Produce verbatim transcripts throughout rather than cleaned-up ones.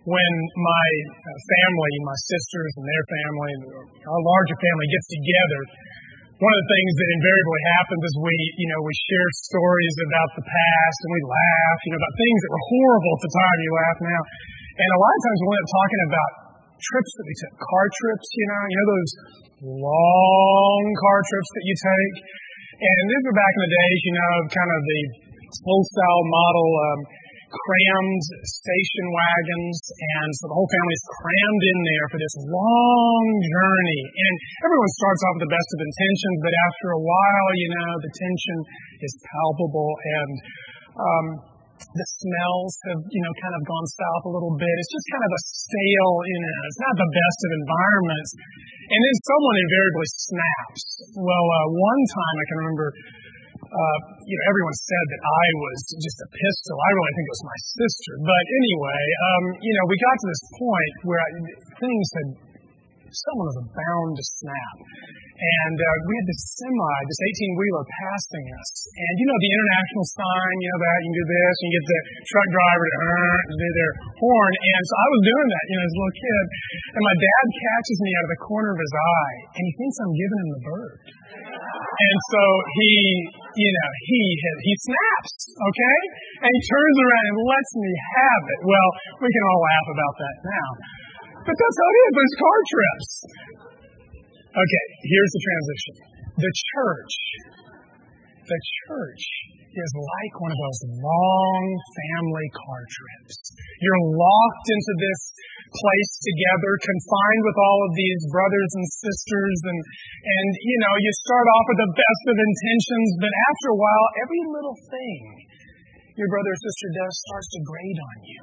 when my uh, family, my sisters and their family, our larger family gets together, one of the things that invariably happens is we, you know, we share stories about the past and we laugh, you know, about things that were horrible at the time. You laugh now. And a lot of times we'll end up talking about trips that we took, car trips, you know, you know, those long car trips that you take. And these were back in the days, you know, kind of the old style model, um, crammed station wagons, and so the whole family's crammed in there for this long journey. And everyone starts off with the best of intentions, but after a while, you know, the tension is palpable, and um, the smells have, you know, kind of gone south a little bit. It's just kind of a stale, you know, it's not the best of environments. And then someone invariably snaps. Well, uh, one time I can remember, Uh, you know, everyone said that I was just a pistol. I really think it was my sister. But anyway, um, you know, we got to this point where I, things had, someone was bound to snap. And uh, we had this semi, this eighteen-wheeler passing us. And, you know, the international sign, you know that, you can do this, and you get the truck driver to, uh, to do their horn. And so I was doing that, you know, as a little kid. And my dad catches me out of the corner of his eye, and he thinks I'm giving him the bird. And so he, you know, he he snaps, okay? And he turns around and lets me have it. Well, we can all laugh about that now. But that's how it is, those car trips. Okay, here's the transition. The church, the church is like one of those long family car trips. You're locked into this place together, confined with all of these brothers and sisters, and, and you know, you start off with the best of intentions, but after a while, every little thing your brother or sister does starts to grate on you.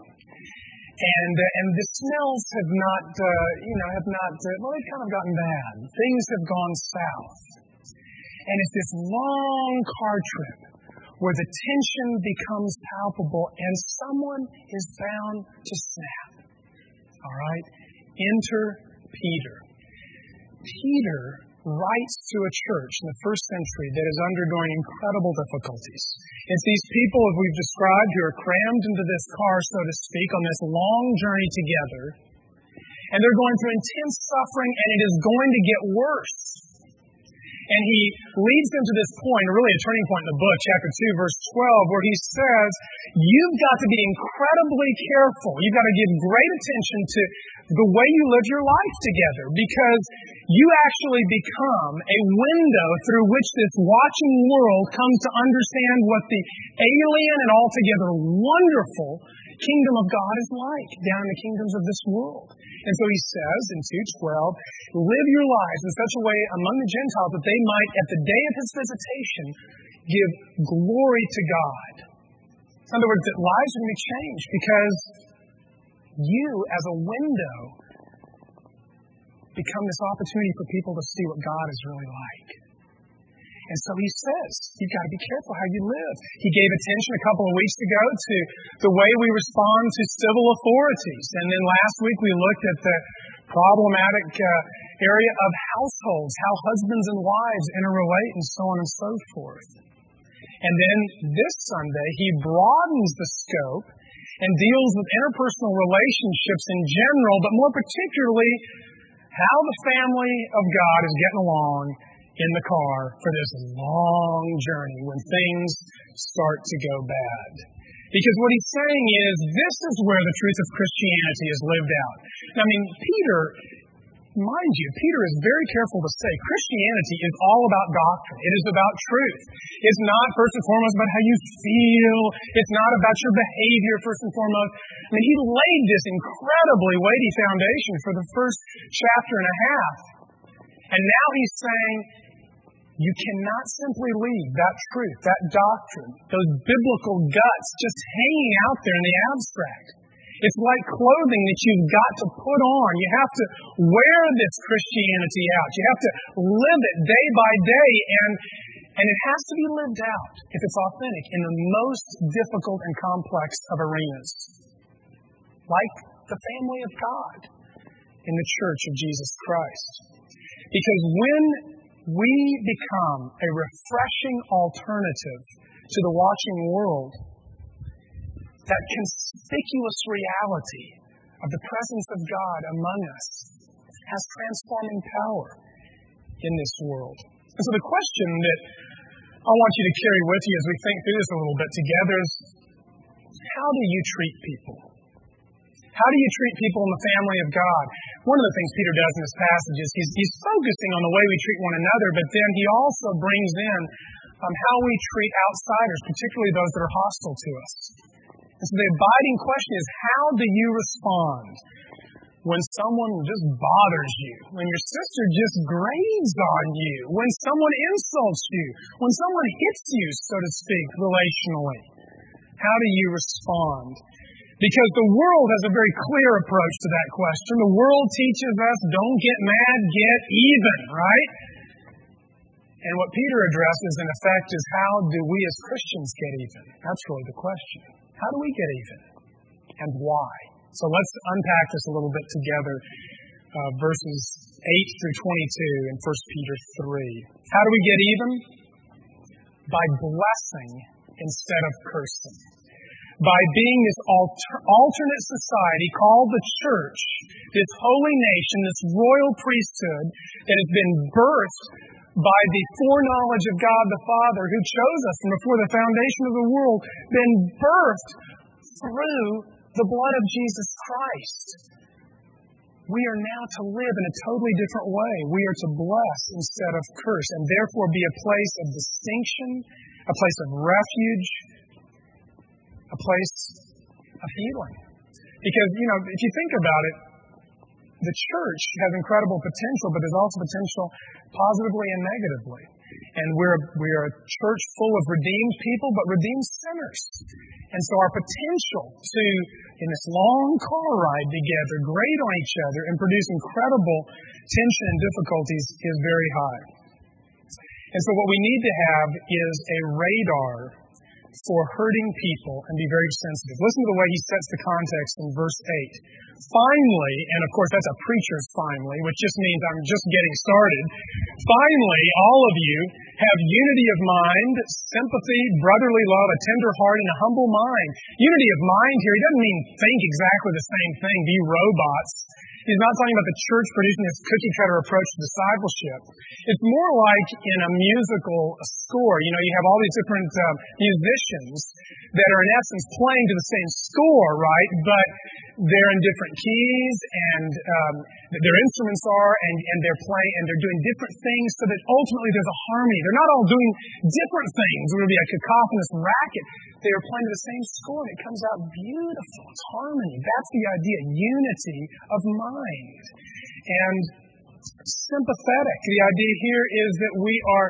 And uh, and the smells have not, uh, you know, have not, uh, well, they've kind of gotten bad. Things have gone south. And it's this long car trip where the tension becomes palpable and someone is bound to snap. All right? Enter Peter. Peter writes to a church in the first century that is undergoing incredible difficulties. It's these people, as we've described, who are crammed into this car, so to speak, on this long journey together. And they're going through intense suffering, and it is going to get worse. And he leads them to this point, really a turning point in the book, chapter two, verse twelve, where he says, you've got to be incredibly careful. You've got to give great attention to the way you live your life together, because you actually become a window through which this watching world comes to understand what the alien and altogether wonderful kingdom of God is like down in the kingdoms of this world. And so he says in two twelve, live your lives in such a way among the Gentiles that they might, at the day of his visitation, give glory to God. In other words, that lives are going to be changed because you, as a window, become this opportunity for people to see what God is really like. And so he says, you've got to be careful how you live. He gave attention a couple of weeks ago to the way we respond to civil authorities. And then last week we looked at the problematic uh, area of households, how husbands and wives interrelate and so on and so forth. And then this Sunday he broadens the scope and deals with interpersonal relationships in general, but more particularly how the family of God is getting along in the car for this long journey when things start to go bad. Because what he's saying is, this is where the truth of Christianity is lived out. I mean, Peter, mind you, Peter is very careful to say Christianity is all about doctrine. It is about truth. It's not first and foremost about how you feel. It's not about your behavior first and foremost. I mean, he laid this incredibly weighty foundation for the first chapter and a half. And now he's saying, you cannot simply leave that truth, that doctrine, those biblical guts just hanging out there in the abstract. It's like clothing that you've got to put on. You have to wear this Christianity out. You have to live it day by day, and, and it has to be lived out, if it's authentic, in the most difficult and complex of arenas, like the family of God in the Church of Jesus Christ. Because when we become a refreshing alternative to the watching world, that conspicuous reality of the presence of God among us has transforming power in this world. And so the question that I want you to carry with you as we think through this a little bit together is, how do you treat people? How do you treat people in the family of God? One of the things Peter does in this passage is he's, he's focusing on the way we treat one another, but then he also brings in um, how we treat outsiders, particularly those that are hostile to us. And so the abiding question is, how do you respond when someone just bothers you, when your sister just grades on you, when someone insults you, when someone hits you, so to speak, relationally? How do you respond? Because the world has a very clear approach to that question. The world teaches us, don't get mad, get even, right? And what Peter addresses, in effect, is how do we as Christians get even? That's really the question. How do we get even? And why? So let's unpack this a little bit together. Uh, verses eight through twenty-two in First Peter three. How do we get even? By blessing instead of cursing. By being this alter, alternate society called the church, this holy nation, this royal priesthood that has been birthed by the foreknowledge of God the Father, who chose us from before the foundation of the world, been birthed through the blood of Jesus Christ. We are now to live in a totally different way. We are to bless instead of curse, and therefore be a place of distinction, a place of refuge, a place of healing. Because, you know, if you think about it, the church has incredible potential, but there's also potential positively and negatively. And we're, we are a church full of redeemed people, but redeemed sinners. And so our potential to, in this long car ride together, grade on each other and produce incredible tension and difficulties is very high. And so what we need to have is a radar for hurting people and be very sensitive. Listen to the way he sets the context in verse eight. Finally, and of course that's a preacher's finally, which just means I'm just getting started. Finally, all of you have unity of mind, sympathy, brotherly love, a tender heart, and a humble mind. Unity of mind here, he doesn't mean think exactly the same thing, be robots. He's not talking about the church producing this cookie-cutter approach to discipleship. It's more like in a musical score. You know, you have all these different uh, musicians that are in essence playing to the same score, right? But they're in different keys, and um, their instruments are, and, and they're playing, and they're doing different things so that ultimately there's a harmony. They're not all doing different things. It would be a cacophonous racket. They are playing to the same score, and it comes out beautiful. It's harmony. That's the idea, unity of mind. And sympathetic. The idea here is that we are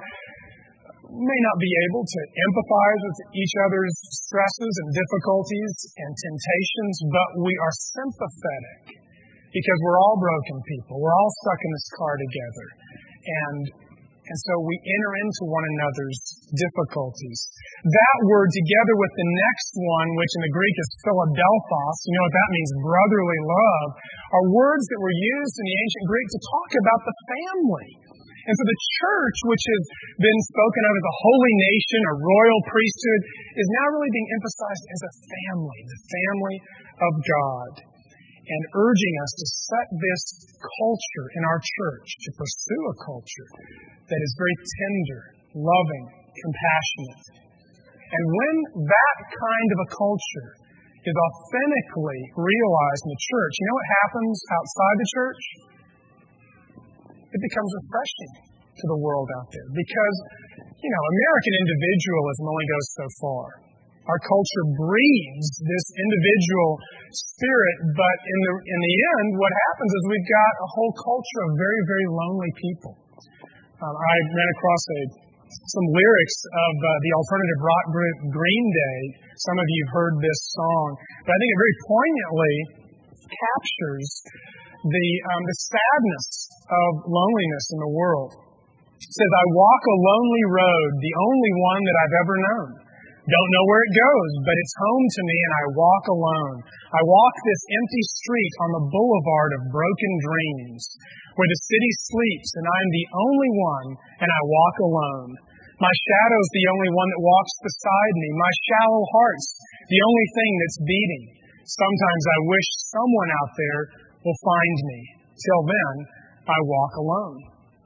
may not be able to empathize with each other's stresses and difficulties and temptations, but we are sympathetic because we're all broken people. We're all stuck in this car together. And And so we enter into one another's difficulties. That word, together with the next one, which in the Greek is Philadelphos, you know what that means, brotherly love, are words that were used in the ancient Greek to talk about the family. And so the church, which has been spoken of as a holy nation, a royal priesthood, is now really being emphasized as a family, the family of God, and urging us to set this culture in our church, to pursue a culture that is very tender, loving, compassionate. And when that kind of a culture is authentically realized in the church, you know what happens outside the church? It becomes refreshing to the world out there. Because, you know, American individualism only goes so far. Our culture breeds this individual spirit, but in the in the end, what happens is we've got a whole culture of very, very lonely people. Um, I ran across a, some lyrics of uh, the alternative rock group Green Day. Some of you have heard this song, but I think it very poignantly captures the um, the sadness of loneliness in the world. It says, "I walk a lonely road, the only one that I've ever known. Don't know where it goes, but it's home to me, and I walk alone. I walk this empty street on the boulevard of broken dreams, where the city sleeps, and I'm the only one, and I walk alone. My shadow's the only one that walks beside me. My shallow heart's the only thing that's beating. Sometimes I wish someone out there will find me. Till then, I walk alone.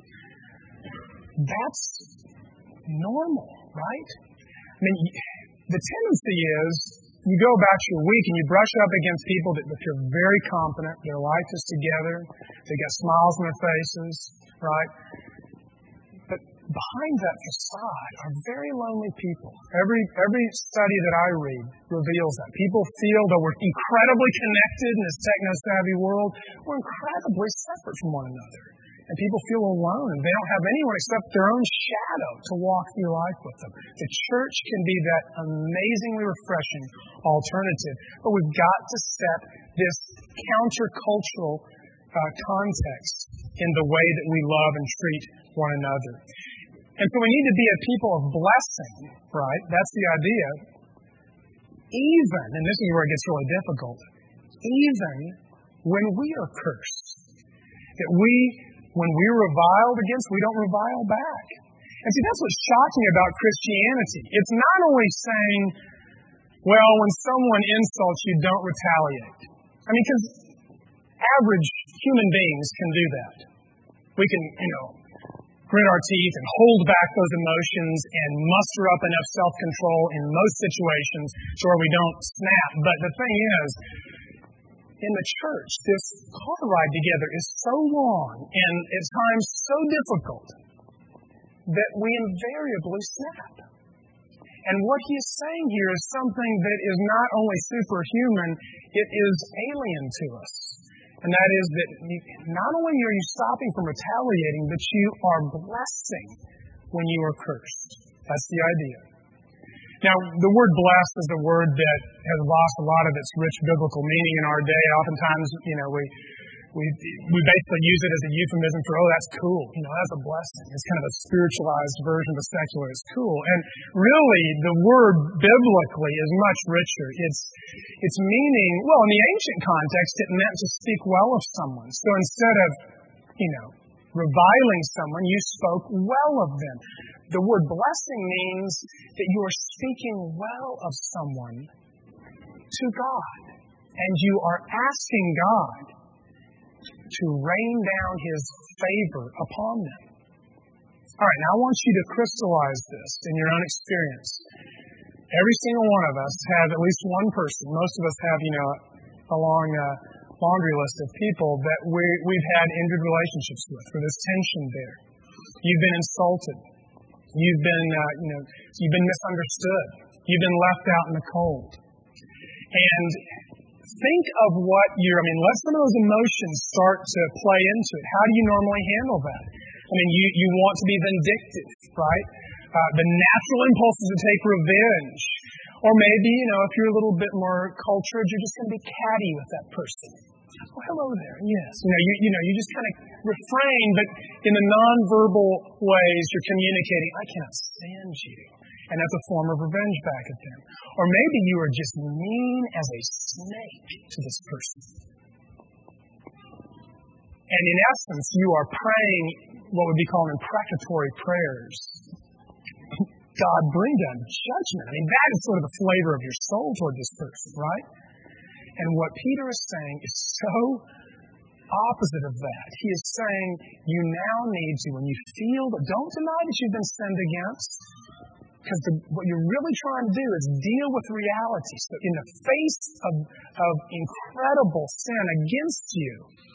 That's normal, right? I mean, the tendency is you go about your week and you brush up against people that feel very confident, their life is together, they got smiles on their faces, right? But behind that facade are very lonely people. Every every study that I read reveals that. People feel that we're incredibly connected in this techno-savvy world. We're incredibly separate from one another. And people feel alone. They don't have anyone except their own shadow to walk through life with them. The church can be that amazingly refreshing alternative. But we've got to set this countercultural uh, context in the way that we love and treat one another. And so we need to be a people of blessing, right? That's the idea. Even, and this is where it gets really difficult, even when we are cursed, that we, when we're reviled against, we don't revile back. And see, that's what's shocking about Christianity. It's not only saying, well, when someone insults you, don't retaliate. I mean, because average human beings can do that. We can, you know, grit our teeth and hold back those emotions and muster up enough self-control in most situations to where we don't snap. But the thing is, in the church, this car ride together is so long and at times so difficult that we invariably snap. And what he is saying here is something that is not only superhuman, it is alien to us. And that is that you, not only are you stopping from retaliating, but you are blessing when you are cursed. That's the idea. Now, the word blessed is a word that has lost a lot of its rich biblical meaning in our day. Oftentimes, you know, we we we basically use it as a euphemism for, oh, that's cool. You know, that's a blessing. It's kind of a spiritualized version of a secular. It's cool. And really, the word biblically is much richer. It's its meaning, well, in the ancient context, it meant to speak well of someone. So instead of, you know, reviling someone, you spoke well of them. The word blessing means that you are speaking well of someone to God. And you are asking God to rain down His favor upon them. All right, now I want you to crystallize this in your own experience. Every single one of us has at least one person. Most of us have, you know, a long uh, laundry list of people that we, we've had injured relationships with, where there's tension there. You've been insulted. You've been, uh, you know, you've been misunderstood. You've been left out in the cold. And think of what you're, I mean, let some of those emotions start to play into it. How do you normally handle that? I mean, you, you want to be vindictive, right? Uh, the natural impulse is to take revenge. Or maybe, you know, if you're a little bit more cultured, you're just going to be catty with that person. Oh, hello there. Yes. You know, you, you know, you just kind of refrain, but in the nonverbal ways, you're communicating, I cannot stand you. And that's a form of revenge back at them. Or maybe you are just mean as a snake to this person. And in essence, you are praying what would be called imprecatory prayers. God, bring down judgment. I mean, that is sort of the flavor of your soul toward this person, right? And what Peter is saying is so opposite of that. He is saying you now need to, when you feel, that don't deny that you've been sinned against, because what you're really trying to do is deal with reality. So in the face of, of incredible sin against you,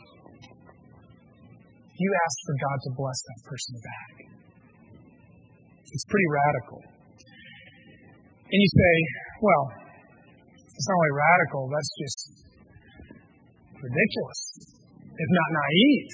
you ask for God to bless that person back. It's pretty radical. And you say, well, it's not only radical, that's just ridiculous, if not naive.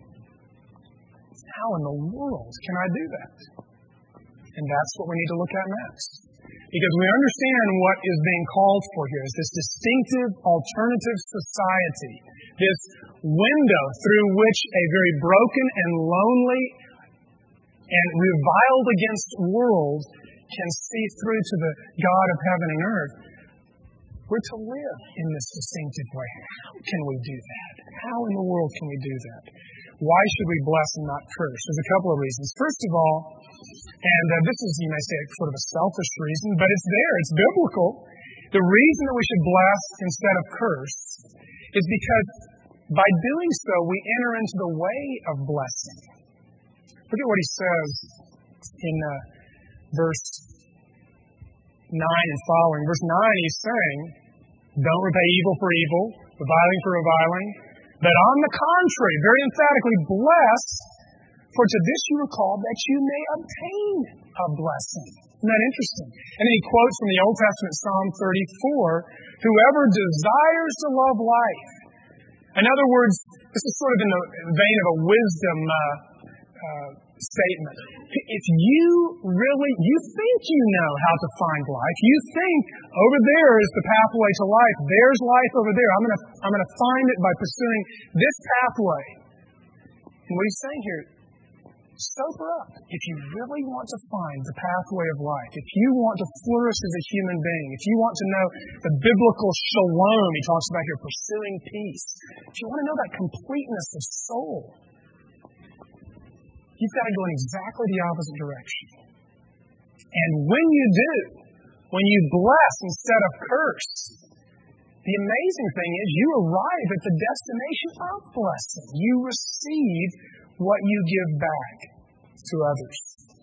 How in the world can I do that? And that's what we need to look at next. Because we understand what is being called for here is this distinctive alternative society, this window through which a very broken and lonely and reviled against world can see through to the God of heaven and earth. We're to live in this distinctive way. How can we do that? How in the world can we do that? Why should we bless and not curse? There's a couple of reasons. First of all, and uh, this is, you may say, sort of a selfish reason, but it's there. It's biblical. The reason that we should bless instead of curse is because by doing so, we enter into the way of blessing. Look at what he says in uh, verse nine and following. Verse nine, he's saying, don't repay evil for evil, reviling for reviling, but on the contrary, very emphatically, bless, for to this you were called, that you may obtain a blessing. Isn't that interesting? And then he quotes from the Old Testament Psalm thirty-four, whoever desires to love life. In other words, this is sort of in the vein of a wisdom uh, uh, statement. If you really, you think you know how to find life, you think over there is the pathway to life, there's life over there, I'm going to I'm going to find it by pursuing this pathway. And what he's saying here, sober up. If you really want to find the pathway of life, if you want to flourish as a human being, if you want to know the biblical shalom, he talks about here, pursuing peace, if you want to know that completeness of soul, you've got to go in exactly the opposite direction. And when you do, when you bless instead of curse, the amazing thing is you arrive at the destination of blessing. You receive what you give back to others.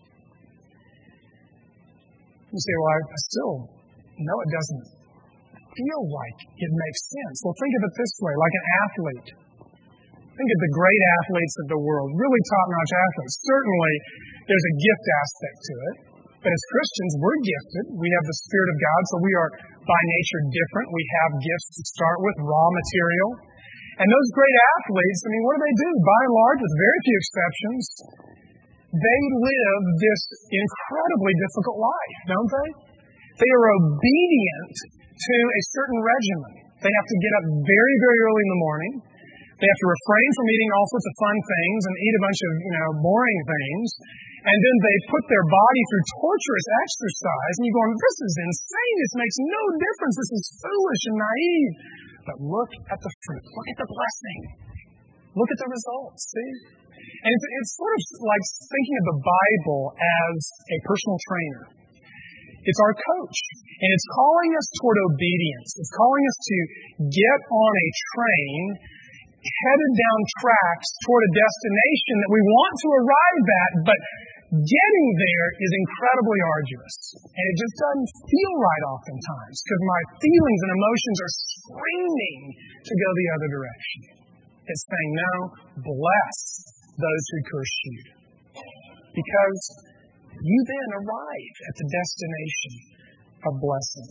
You say, well, I still know it doesn't feel like it makes sense. Well, think of it this way, like an athlete. Think of the great athletes of the world, really top-notch athletes. Certainly, there's a gift aspect to it. But as Christians, we're gifted. We have the Spirit of God, so we are by nature different. We have gifts to start with, raw material. And those great athletes, I mean, what do they do? By and large, with very few exceptions, they live this incredibly difficult life, don't they? They are obedient to a certain regimen. They have to get up very, very early in the morning. They have to refrain from eating all sorts of fun things and eat a bunch of, you know, boring things. And then they put their body through torturous exercise. And you're going, this is insane. This makes no difference. This is foolish and naive. But look at the fruit. Look at the blessing. Look at the results. See? And it's, it's sort of like thinking of the Bible as a personal trainer. It's our coach. And it's calling us toward obedience. It's calling us to get on a train headed down tracks toward a destination that we want to arrive at, but getting there is incredibly arduous. And it just doesn't feel right oftentimes because my feelings and emotions are screaming to go the other direction. It's saying, no, bless those who curse you. Because you then arrive at the destination of blessing.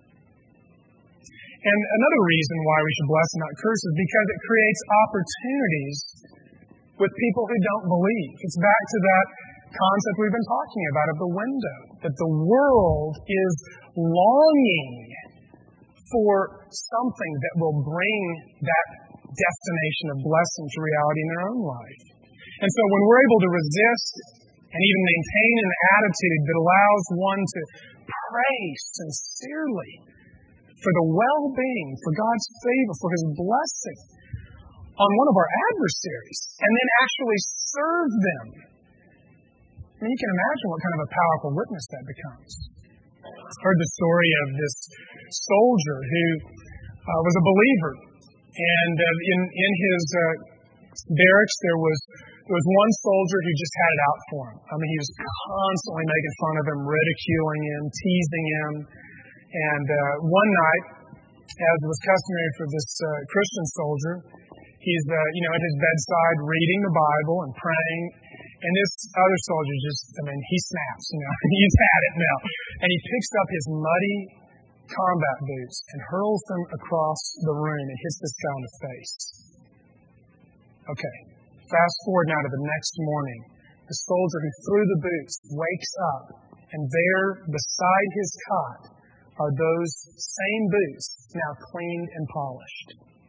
And another reason why we should bless and not curse is because it creates opportunities with people who don't believe. It's back to that concept we've been talking about of the window, that the world is longing for something that will bring that destination of blessing to reality in their own life. And so when we're able to resist and even maintain an attitude that allows one to pray sincerely for the well-being, for God's favor, for His blessing on one of our adversaries, and then actually serve them, I mean, you can imagine what kind of a powerful witness that becomes. I've heard the story of this soldier who uh, was a believer, and uh, in in his uh, barracks there was there was one soldier who just had it out for him. I mean, he was constantly making fun of him, ridiculing him, teasing him. And uh, one night, as was customary for this uh, Christian soldier, he's uh, you know at his bedside reading the Bible and praying. And this other soldier just, I mean, he snaps, you know, he's had it now. And he picks up his muddy combat boots and hurls them across the room and hits this guy in the face. Okay, fast forward now to the next morning. The soldier who threw the boots wakes up, and there beside his cot are those same boots now cleaned and polished.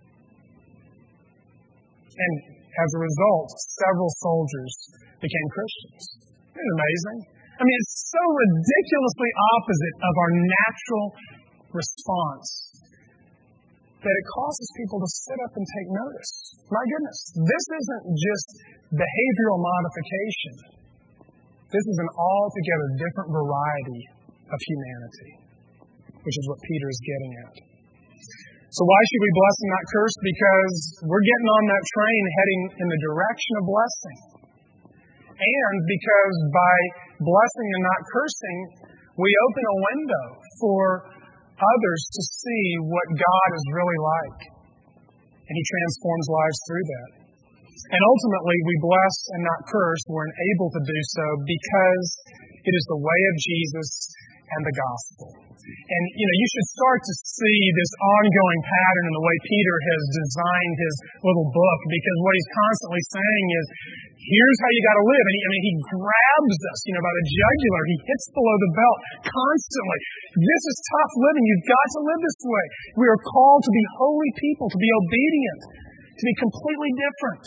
And as a result, several soldiers became Christians. Isn't it amazing? I mean, it's so ridiculously opposite of our natural response that it causes people to sit up and take notice. My goodness, this isn't just behavioral modification. This is an altogether different variety of humanity. which is what Peter is getting at. So why should we bless and not curse? Because we're getting on that train heading in the direction of blessing. And because by blessing and not cursing, we open a window for others to see what God is really like. And He transforms lives through that. And ultimately, we bless and not curse. We're enabled to do so because it is the way of Jesus and the gospel. And, you know, you should start to see this ongoing pattern in the way Peter has designed his little book, because what he's constantly saying is, here's how you got to live. And he, I mean, he grabs us, you know, by the jugular. He hits below the belt constantly. This is tough living. You've got to live this way. We are called to be holy people, to be obedient, to be completely different.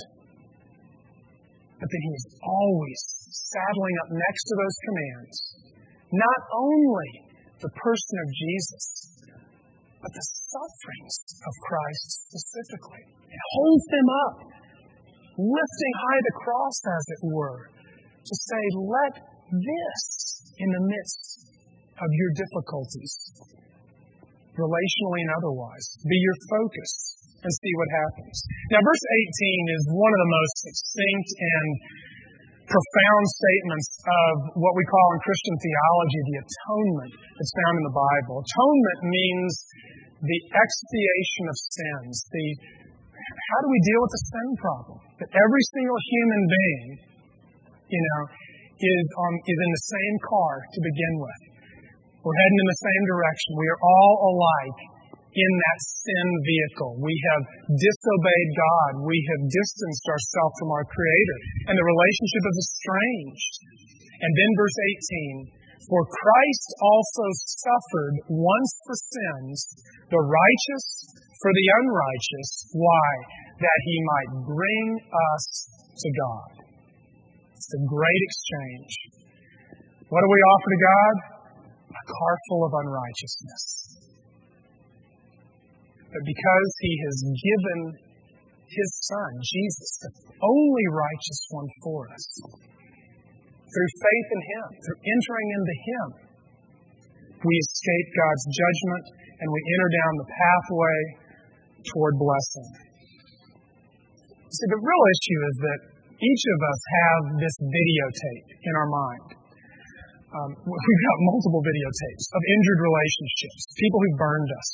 But then he's always saddling up next to those commands, not only the person of Jesus, but the sufferings of Christ specifically. It holds them up, lifting high the cross, as it were, to say, let this, in the midst of your difficulties, relationally and otherwise, be your focus and see what happens. Now, verse eighteen is one of the most succinct and profound statements of what we call in Christian theology the atonement that's found in the Bible. Atonement means the expiation of sins. The how do we deal with the sin problem? That every single human being, you know, is on is in the same car to begin with. We're heading in the same direction. We are all alike in that sin vehicle. We have disobeyed God. We have distanced ourselves from our Creator. And the relationship is estranged. And then verse eighteen, for Christ also suffered once for sins, the righteous for the unrighteous. Why? That He might bring us to God. It's a great exchange. What do we offer to God? A car full of unrighteousness. But because He has given His Son, Jesus, the only righteous one for us, through faith in Him, through entering into Him, we escape God's judgment and we enter down the pathway toward blessing. See, the real issue is that each of us have this videotape in our mind. Um, we've got multiple videotapes of injured relationships, people who burned us.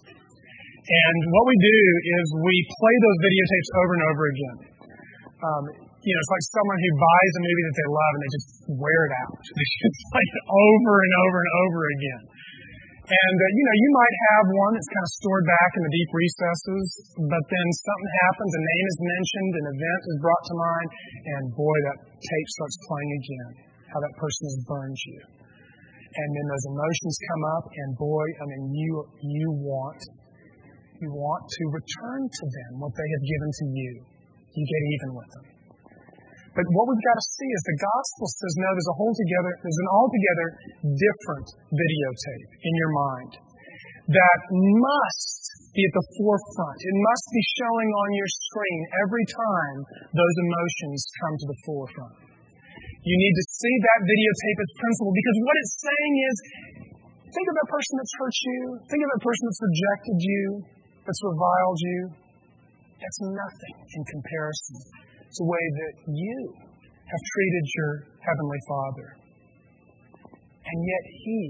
And what we do is we play those videotapes over and over again. Um, you know, it's like someone who buys a movie that they love and they just wear it out. They just play it over and over and over again. And, uh, you know, you might have one that's kind of stored back in the deep recesses, but then something happens, a name is mentioned, an event is brought to mind, and boy, that tape starts playing again, how that person has burned you. And then those emotions come up, and boy, I mean, you you want You want to return to them what they have given to you. You get even with them. But what we've got to see is the gospel says, no, there's a whole together, there's an altogether different videotape in your mind that must be at the forefront. It must be showing on your screen every time those emotions come to the forefront. You need to see that videotape as principle, because what it's saying is, think of that person that's hurt you. Think of that person that's rejected you, that's reviled you. That's nothing in comparison to the way that you have treated your Heavenly Father. And yet He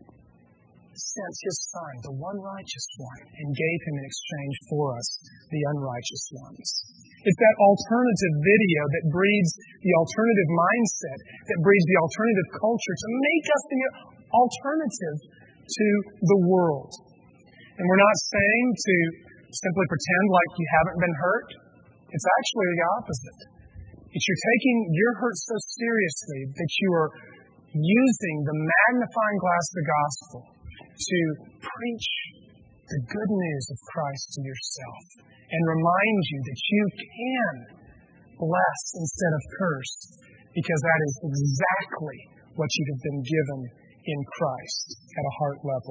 sent His Son, the one righteous one, and gave Him in exchange for us, the unrighteous ones. It's that alternative video that breeds the alternative mindset, that breeds the alternative culture to make us the alternative to the world. And we're not saying to simply pretend like you haven't been hurt. It's actually the opposite. It's you're taking your hurt so seriously that you are using the magnifying glass of the gospel to preach the good news of Christ to yourself and remind you that you can bless instead of curse, because that is exactly what you have been given in Christ at a heart level.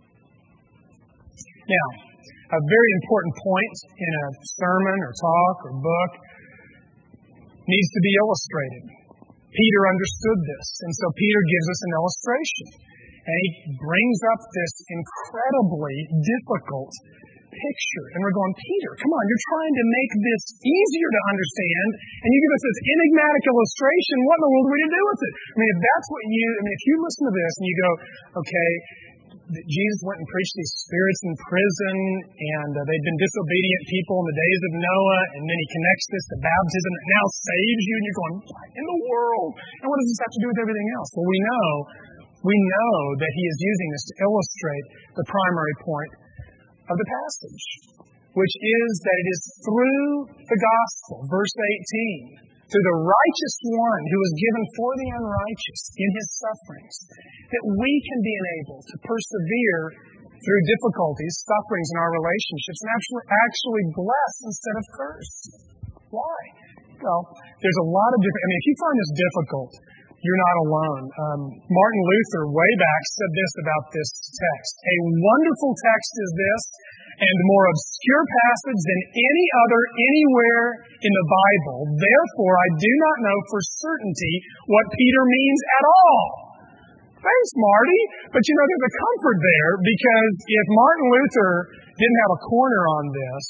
Now, a very important point in a sermon or talk or book needs to be illustrated. Peter understood this, and so Peter gives us an illustration. And he brings up this incredibly difficult picture. And we're going, Peter, come on, you're trying to make this easier to understand, and you give us this enigmatic illustration. What in the world are we to do with it? I mean, if that's what you, I mean, if you listen to this and you go, okay, Jesus went and preached these spirits in prison, and uh, they'd been disobedient people in the days of Noah, and then he connects this to baptism that now saves you, and you're going, what in the world? And what does this have to do with everything else? Well, we know, we know that he is using this to illustrate the primary point of the passage, which is that it is through the gospel, verse eighteen, through the righteous one who was given for the unrighteous in his sufferings, that we can be enabled to persevere through difficulties, sufferings in our relationships, and actually, actually bless instead of curse. Why? Well, there's a lot of different, I mean, if you find this difficult, you're not alone. Um, Martin Luther, way back, said this about this text. A wonderful text is this, and more obscure passage than any other anywhere in the Bible. Therefore, I do not know for certainty what Peter means at all. Thanks, Marty. But you know, there's a comfort there, because if Martin Luther didn't have a corner on this,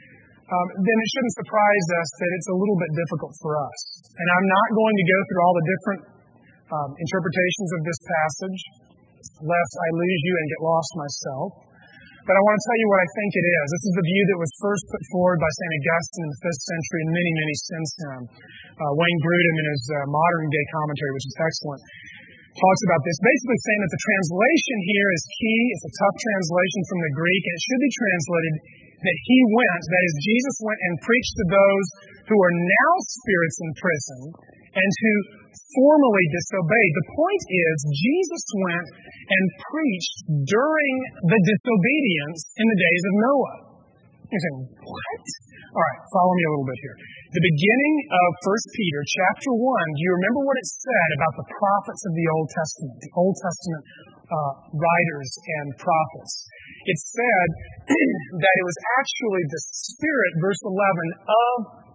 um, then it shouldn't surprise us that it's a little bit difficult for us. And I'm not going to go through all the different um, interpretations of this passage, lest I lose you and get lost myself. But I want to tell you what I think it is. This is the view that was first put forward by Saint Augustine in the fifth century and many, many since then. Uh, Wayne Grudem, in his uh, modern-day commentary, which is excellent, talks about this, basically saying that the translation here is key. It's a tough translation from the Greek, and it should be translated that he went, that is, Jesus went and preached to those who are now spirits in prison and who formerly disobeyed. The point is, Jesus went and preached during the disobedience in the days of Noah. You're saying, what? All right, follow me a little bit here. The beginning of First Peter chapter one, do you remember what it said about the prophets of the Old Testament, the Old Testament uh, writers and prophets? It said that it was actually the Spirit, verse eleven, of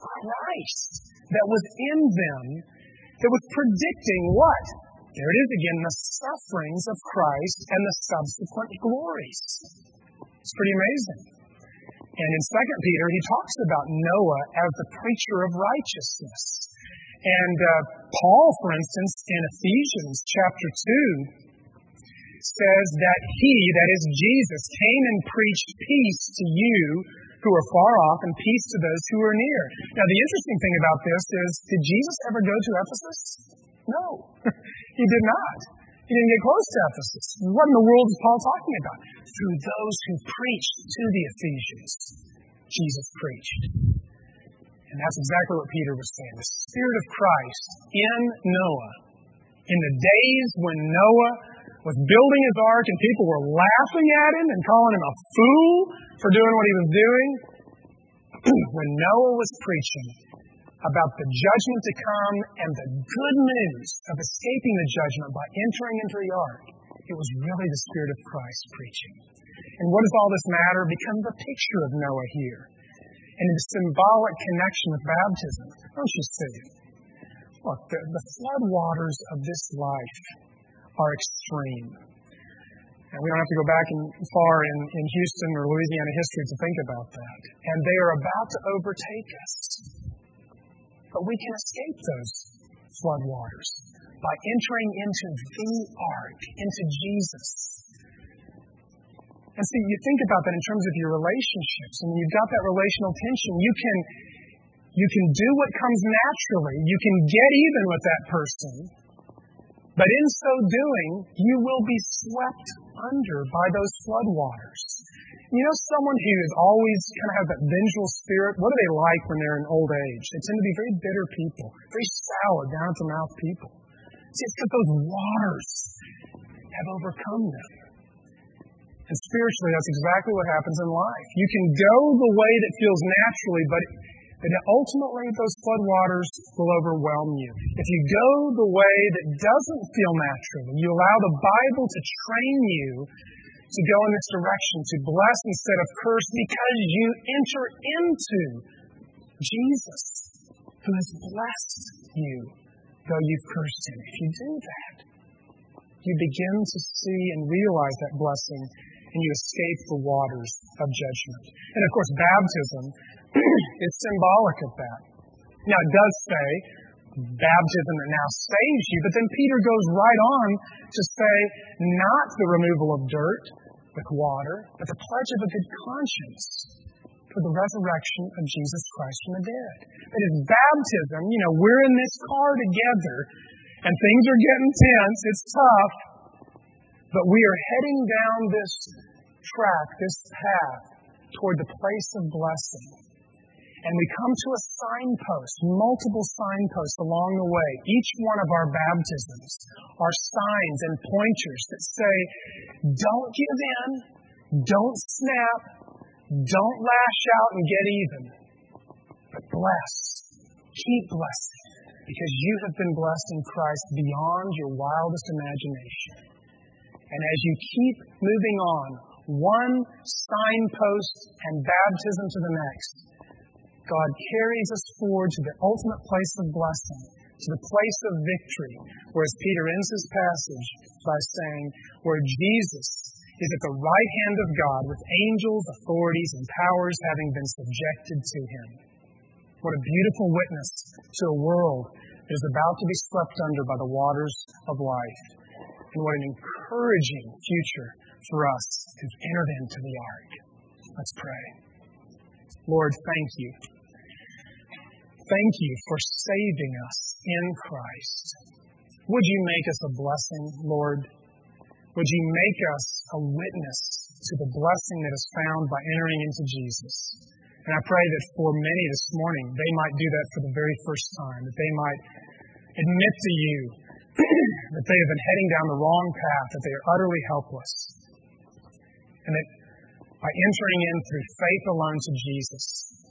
Christ that was in them that was predicting what? There it is again, the sufferings of Christ and the subsequent glories. It's pretty amazing. And in Second Peter, he talks about Noah as the preacher of righteousness. And uh, Paul, for instance, in Ephesians chapter two, says that he, that is Jesus, came and preached peace to you who are far off and peace to those who are near. Now, the interesting thing about this is, did Jesus ever go to Ephesus? No, he did not. He didn't get close to Ephesus. What in the world is Paul talking about? Through those who preached to the Ephesians, Jesus preached. And that's exactly what Peter was saying. The Spirit of Christ in Noah, in the days when Noah was building his ark and people were laughing at him and calling him a fool for doing what he was doing, when Noah was preaching about the judgment to come and the good news of escaping the judgment by entering into the ark, it was really the Spirit of Christ preaching. And what does all this matter? It becomes a picture of Noah here, and the symbolic connection with baptism. Don't you see? Look, the, the flood waters of this life are extreme. And we don't have to go back in, far in, in Houston or Louisiana history to think about that. And they are about to overtake us. But we can escape those flood waters by entering into the ark, into Jesus. And see, you think about that in terms of your relationships. And when you've got that relational tension, you can, you can do what comes naturally. You can get even with that person. But in so doing, you will be swept under by those flood waters. You know, someone who is always kind of has that vengeful spirit, what are they like when they're in old age? They tend to be very bitter people, very sour, down-at-the-mouth people. See, it's because those waters have overcome them. And spiritually, that's exactly what happens in life. You can go the way that feels naturally, but But ultimately, those floodwaters will overwhelm you. If you go the way that doesn't feel natural, you allow the Bible to train you to go in this direction, to bless instead of curse, because you enter into Jesus, who has blessed you, though you've cursed him. If you do that, you begin to see and realize that blessing, and you escape the waters of judgment. And of course, baptism is symbolic of that. Now, it does say baptism that now saves you, but then Peter goes right on to say not the removal of dirt with water, but the pledge of a good conscience for the resurrection of Jesus Christ from the dead. That is baptism. You know, we're in this car together, and things are getting tense. It's tough. But we are heading down this track, this path, toward the place of blessing. And we come to a signpost, multiple signposts along the way. Each one of our baptisms are signs and pointers that say, don't give in, don't snap, don't lash out and get even, but bless. Keep blessing, because you have been blessed in Christ beyond your wildest imagination. And as you keep moving on, one signpost and baptism to the next, God carries us forward to the ultimate place of blessing, to the place of victory, whereas Peter ends his passage by saying, where Jesus is at the right hand of God with angels, authorities, and powers having been subjected to him. What a beautiful witness to a world that is about to be swept under by the waters of life. And what an encouraging future for us who've entered into the ark. Let's pray. Lord, thank you. Thank you for saving us in Christ. Would you make us a blessing, Lord? Would you make us a witness to the blessing that is found by entering into Jesus? And I pray that for many this morning, they might do that for the very first time, that they might admit to you that they have been heading down the wrong path, that they are utterly helpless, and that by entering in through faith alone to Jesus,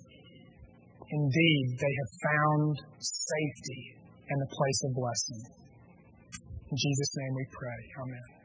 indeed, they have found safety and the place of blessing. In Jesus' name we pray. Amen.